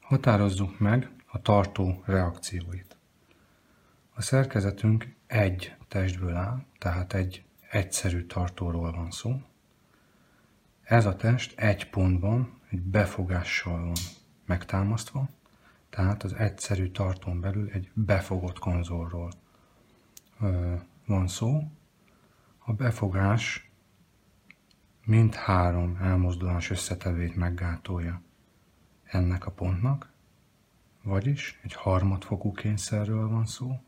Határozzuk meg a tartó reakcióit. A szerkezetünk egy testből áll, tehát egy egyszerű tartóról van szó. Ez a test egy pontban, egy befogással van megtámasztva, tehát az egyszerű tartón belül egy befogott konzolról van szó. A befogás mindhárom elmozdulás összetevőjét meggátolja ennek a pontnak, vagyis egy harmadfokú kényszerről van szó,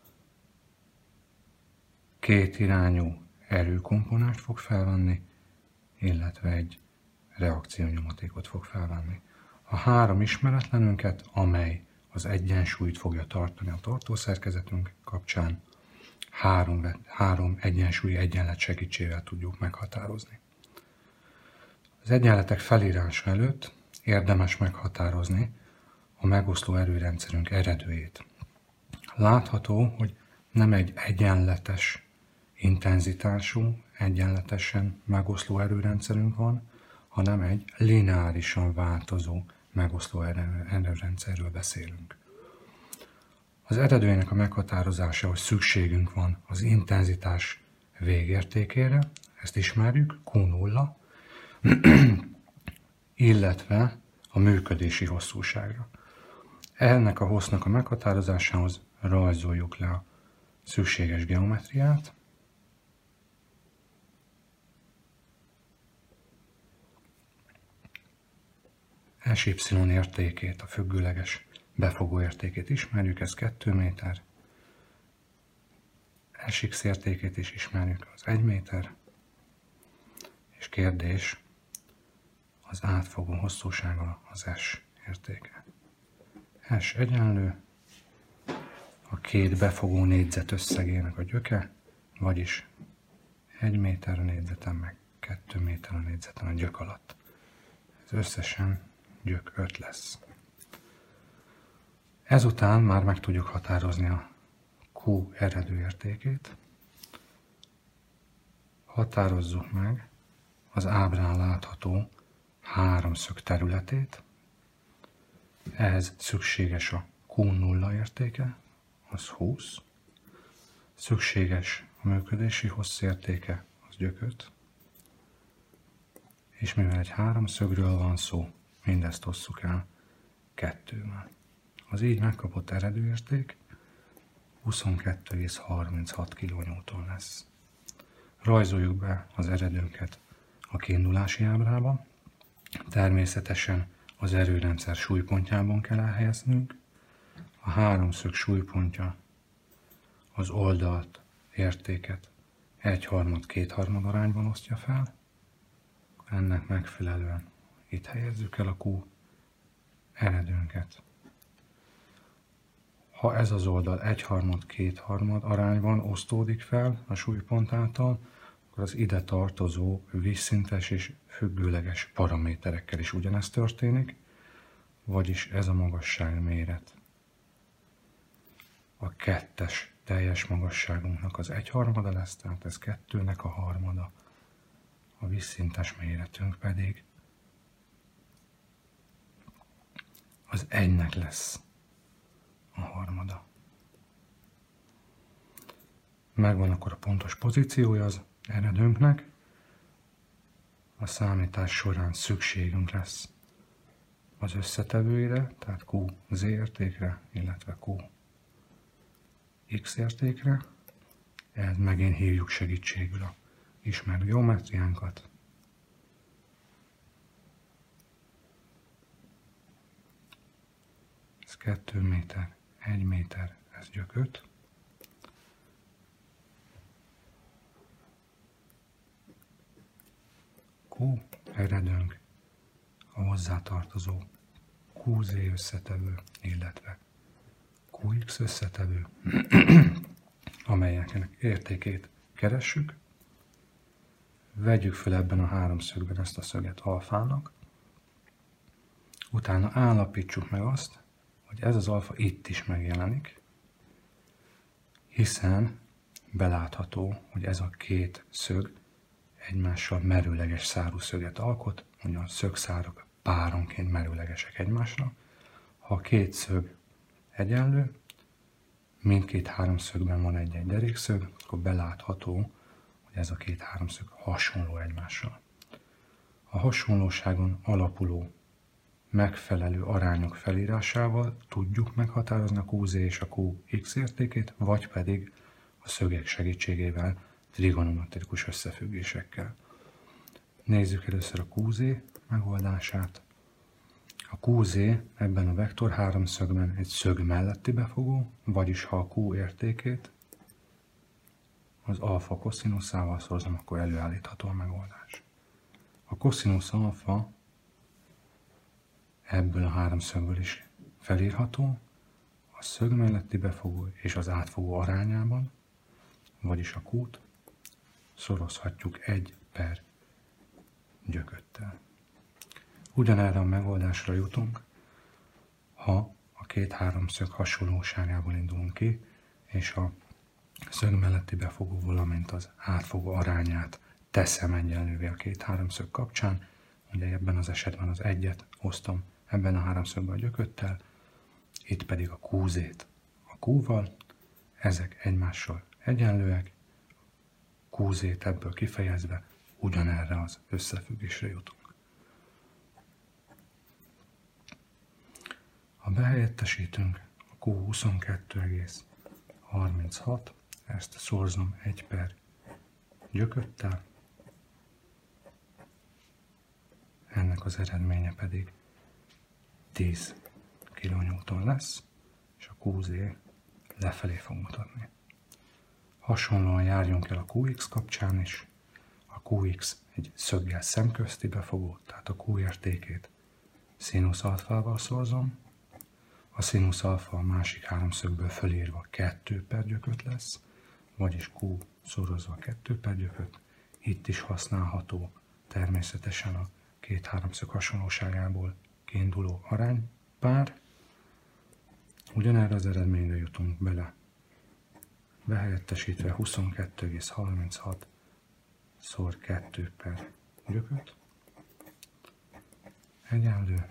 két irányú erőkomponást fog felvenni, illetve egy reakciónyomatékot fog felvenni. A három ismeretlenünket, amely az egyensúlyt fogja tartani a tartószerkezetünk kapcsán, három egyensúlyi egyenlet segítségével tudjuk meghatározni. Az egyenletek felírása előtt érdemes meghatározni a megoszló erőrendszerünk eredőjét. Látható, hogy nem egy egyenletes intenzitású, egyenletesen megoszló erőrendszerünk van, hanem egy lineárisan változó megoszló erőrendszerről beszélünk. Az eredőjének a meghatározásához szükségünk van az intenzitás végértékére, ezt ismerjük, Q0, illetve a működési hosszúságra. Ennek a hossznak a meghatározásához rajzoljuk le a szükséges geometriát. SY értékét, a függőleges befogó értékét ismerjük, ez 2 méter. SX értékét is ismerjük, az 1 méter. És kérdés, az átfogó hosszúsága az S értéke. S egyenlő a két befogó négyzet összegének a gyöke, vagyis 1 méter a négyzeten, meg 2 méter a négyzeten a gyök alatt. Ez összesen gyök 5 lesz. Ezután már meg tudjuk határozni a Q eredő értékét. Határozzuk meg az ábrán látható háromszög területét. Ehhez szükséges a Q0 értéke, az 20. Szükséges a működési hossz értéke, az gyök 5. És mivel egy háromszögről van szó, mindezt osszuk el 2-vel. Az így megkapott eredőérték 22,36 kN lesz. Rajzoljuk be az eredőnket a kiindulási ábrába. Természetesen az erőrendszer súlypontjában kell elhelyeznünk. A háromszög súlypontja az oldalt értéket 1/3-2/3 arányban osztja fel. Ennek megfelelően itt helyezzük el a Q eredőnket. Ha ez az oldal 1/3-2/3 arányban osztódik fel a súlypont által, akkor az ide tartozó vízszintes és függőleges paraméterekkel is ugyanezt történik, vagyis ez a magasságméret a kettes teljes magasságunknak az 1/3 lesz, tehát ez 2-nek a harmada, a vízszintes méretünk pedig az 1-nek lesz a harmada. Megvan akkor a pontos pozíciója az eredőnknek. A számítás során szükségünk lesz az összetevőire, tehát QZ értékre, illetve QX értékre. Ehhez megint hívjuk segítségül a ismert geometriánkat. Ez 2 méter, 1 méter, ez gyök 5. Q eredőnk, a hozzátartozó QZ összetevő, illetve QX összetevő, amelyeknek értékét keressük. Vegyük fel ebben a háromszögben ezt a szöget alfának. Utána állapítsuk meg azt, hogy ez az alfa itt is megjelenik, hiszen belátható, hogy ez a két szög egymással merőleges szárú szöget alkot, mondja a szögszárok páronként merőlegesek egymásra. Ha a két szög egyenlő, mindkét háromszögben van egy derékszög, akkor belátható, hogy ez a két háromszög hasonló egymással. A hasonlóságon alapuló megfelelő arányok felírásával tudjuk meghatározni a QZ és a QX értékét, vagy pedig a szögek segítségével, trigonometrikus összefüggésekkel. Nézzük először a QZ megoldását. A QZ ebben a vektor háromszögben egy szög melletti befogó, vagyis ha a Q értékét az alfa koszinuszával szorzom, akkor előállítható a megoldás. A koszinusz alfa ebből a háromszögből is felírható, a szög melletti befogó és az átfogó arányában, vagyis a Q-t szorozhatjuk 1/gyököttel. Ugyanerre a megoldásra jutunk, ha a két háromszög hasonlóságából indulunk ki, és a szög melletti befogó, valamint az átfogó arányát teszem egyenlővé a két háromszög kapcsán. Ugye ebben az esetben az 1-et osztom ebben a háromszögben a gyököttel, itt pedig a QZ-t a Q-val, ezek egymással egyenlőek, QZ-t ebből kifejezve ugyanerre az összefüggésre jutunk. Ha behelyettesítünk, a Q 22,36, ezt szorzom 1/gyököttel, ennek az eredménye pedig 10 kN lesz, és a QZ lefelé fog mutatni. Hasonlóan járjunk el a QX kapcsán is. A QX egy szöggel szemközti befogó, tehát a Q értékét színusz alfával szorzom. A színusz alfa a másik háromszögből fölírva 2/gyököt lesz, vagyis Q szorozva 2/gyököt. Itt is használható természetesen a két háromszög hasonlóságából kiinduló aránypár. Ugyanerre az eredményre jutunk bele. Behelyettesítve 22,36 szor 2/gyököt egyenlő,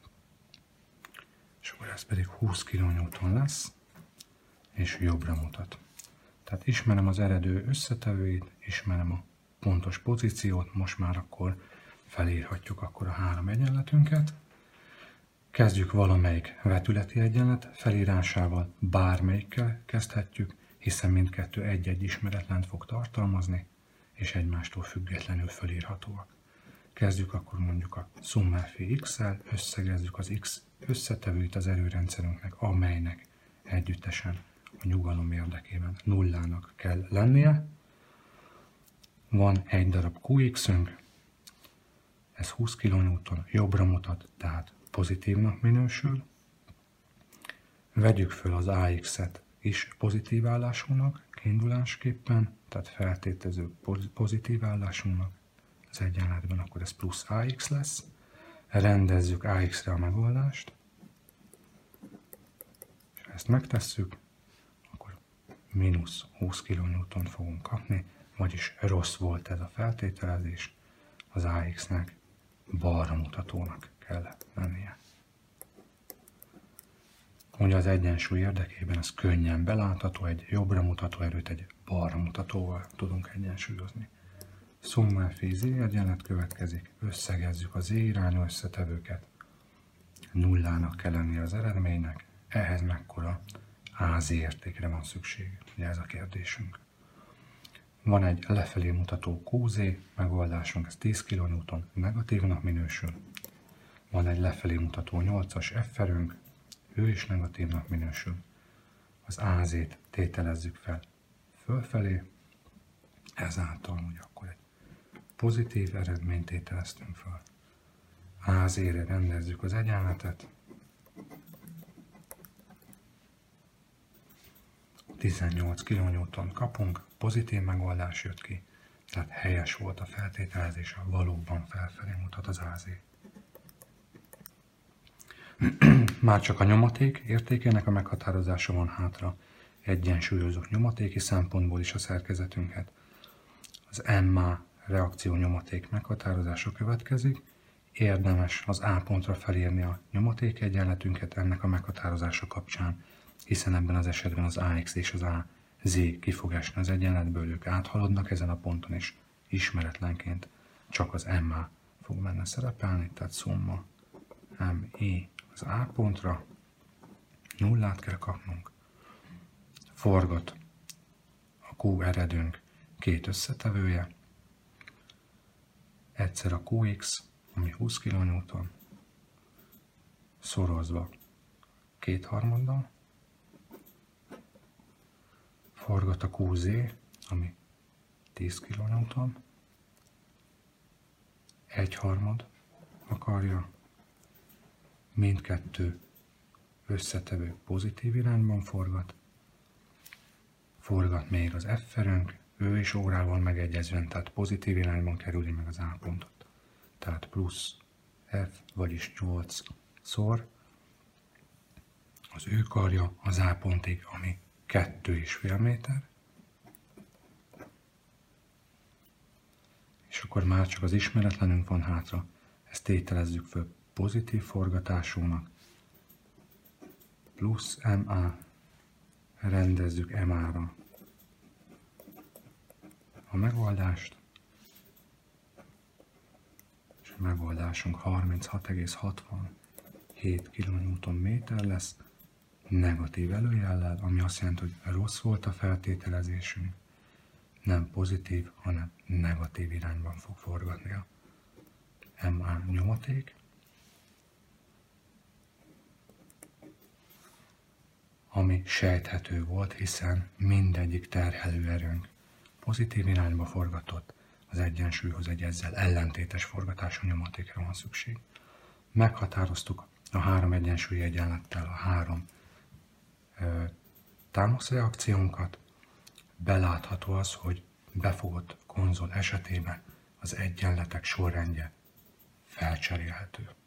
és akkor ez pedig 20 kN lesz, és jobbra mutat. Tehát ismerem az eredő összetevőit, ismerem a pontos pozíciót, most már akkor felírhatjuk akkor a három egyenletünket. Kezdjük valamelyik vetületi egyenlet felírásával, bármelyikkel kezdhetjük, hiszen mindkettő egy-egy ismeretlent fog tartalmazni, és egymástól függetlenül felírhatóak. Kezdjük akkor mondjuk a summa phi x-el, összegezzük az x összetevőit az erőrendszerünknek, amelynek együttesen a nyugalom érdekében nullának kell lennie. Van egy darab QX-ünk, ez 20 kN, jobbra mutat, tehát pozitívnak minősül. Vegyük föl az AX-et is pozitív állásúnak kiindulásképpen, tehát feltételező pozitív állásúnak az egyenletben, akkor ez plusz AX lesz. Rendezzük AX-re a megoldást, és ha ezt megtesszük, akkor mínusz 20 kN fogunk kapni, vagyis rossz volt ez a feltételezés, az AX-nek balra mutatónak kell lennie. Ugye az egyensúly érdekében ez könnyen belátható, egy jobbra mutató erőt egy balra mutatóval tudunk egyensúlyozni. Summa phi z egyenlet következik, összegezzük a z irányú összetevőket, nullának kell lennie az eredménynek, ehhez mekkora AZ értékre van szükség, ugye ez a kérdésünk. Van egy lefelé mutató QZ megoldásunk, ez 10 kN, negatívnak minősül. Van egy lefelé mutató 8-as F erőnk, ő is negatívnak minősül. Az AZ-t tételezzük fel fölfelé, ezáltal ugye akkor egy pozitív eredményt tételeztünk fel. AZ-re rendezzük az egyenletet, 18 kN kapunk, pozitív megoldás jött ki, tehát helyes volt a feltételezés, valóban felfelé mutat az AZ. Már csak a nyomaték értékének a meghatározása van hátra, egyensúlyozott nyomatéki szempontból is a szerkezetünket. Az MA reakció nyomaték meghatározása következik, érdemes az A pontra felírni a nyomaték egyenletünket ennek a meghatározása kapcsán, hiszen ebben az esetben az AX és az AZ ki fog esni az egyenletből, ők áthaladnak ezen a ponton, és ismeretlenként csak az MA fog benne szerepelni, tehát szumma MI az A pontra, nullát kell kapnunk, forgat a Q eredőnk két összetevője, egyszer a QX, ami 20 kN, szorozva 2/3, forgat a QZ, ami 10 kN, 1/3 akarja, mindkettő összetevő pozitív irányban forgat még az F-erőnk, ő is órával megegyezően, tehát pozitív irányban kerüli meg az A pontot. Tehát plusz F, vagyis 8-szor az ő karja az A pontig, ami 2,5 méter, és akkor már csak az ismeretlenünk van hátra, ezt tételezzük föl pozitív forgatásúnak, plusz MA, rendezzük MA-ra a megoldást, és a megoldásunk 36,67 kN lesz, negatív előjellel, ami azt jelenti, hogy rossz volt a feltételezésünk, nem pozitív, hanem negatív irányban fog forgatni a MA nyomaték, ami sejthető volt, hiszen mindegyik terhelő erőnk pozitív irányba forgatott, az egyensúlyhoz egy ezzel ellentétes forgatású nyomatékra van szükség. Meghatároztuk a három egyensúlyi egyenlettel a három támaszreakciónkat. Belátható az, hogy befogott konzol esetében az egyenletek sorrendje felcserélhető.